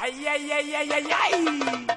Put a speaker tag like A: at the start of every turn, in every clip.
A: اي اي اي اي اي, أي.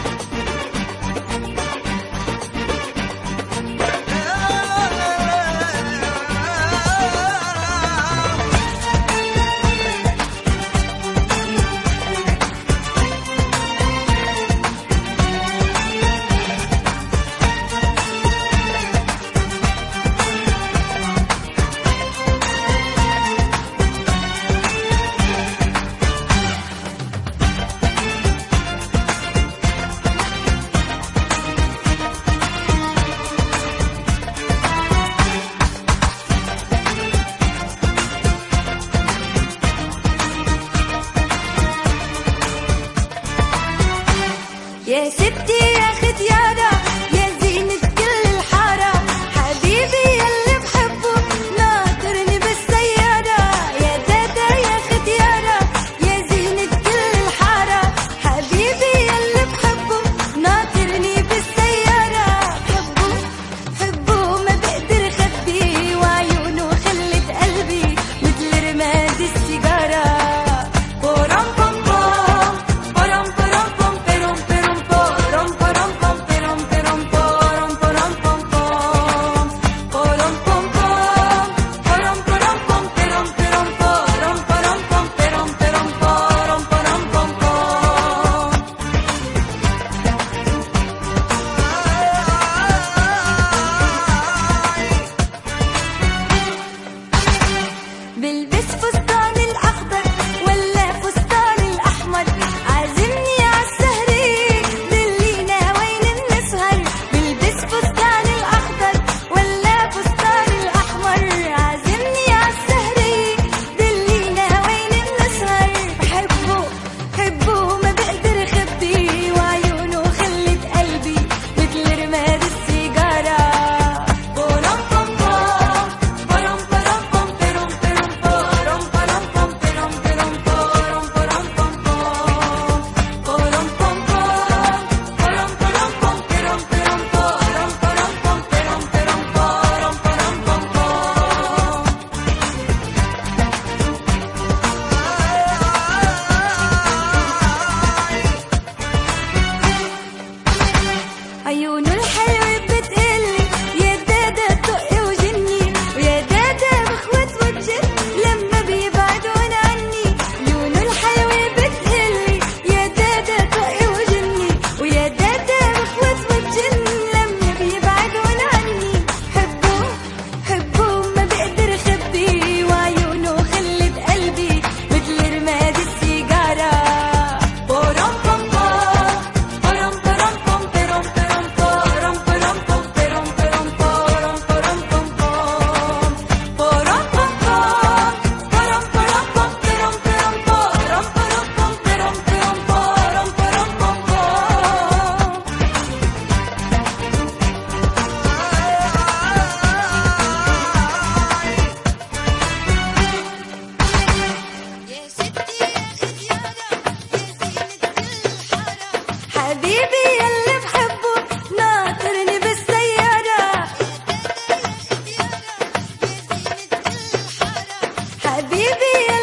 B: يا ستي يا ختيانة يا زينة كل الحارة، حبيبي يلي بحبه ناطرني بالسيارة. يا دادا يا ختيانة يا زينة كل الحارة، حبيبي يلي بحبه ناطرني بالسيارة. حبه حبه ما بقدر خبيه، وعيونه خلت قلبي مثل رماد السيجارة. بلبس فستان الأخضر ولا فستان الأحمر، عازمني عالسهرة دلينا وين بنسهر. بلبس فستان الأخضر ولا فستان الأحمر، عازمني عالسهرة دلينا وين بنسهر. بحبه حبه ما بقدر خبيه، وعيونه خلت قلبي مثل رماد السيجارة. عيونه الحلوة بتقلي يا دادا طقي وجني، ويا دادا بخوت وجه لما بيبعدون عني. عيونه الحلوة بتقلي يا دادا طقي وجني، ويا دادا بخوت وجه لما بيبعدون عني. حبه حبه ما بقدر خبيه، وعيونه خلت قلبي مثل رماد السيجارة. حبيبي يلي بحبه ناطرني بالسيارة، حبيبي